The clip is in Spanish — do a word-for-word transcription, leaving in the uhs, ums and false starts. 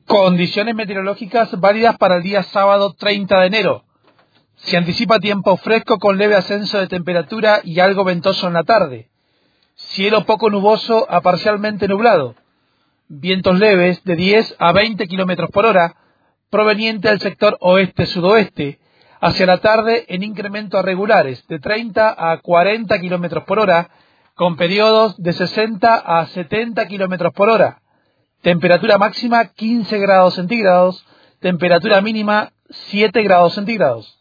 Condiciones meteorológicas válidas para el día sábado treinta de enero. Se anticipa tiempo fresco con leve ascenso de temperatura y algo ventoso en la tarde. Cielo poco nuboso a parcialmente nublado. Vientos leves de diez a veinte kilómetros por hora, proveniente del sector oeste-sudoeste. Hacia la tarde en incremento a regulares de treinta a cuarenta kilómetros por hora, con periodos de sesenta a setenta kilómetros por hora. Temperatura máxima quince grados centígrados, temperatura mínima siete grados centígrados.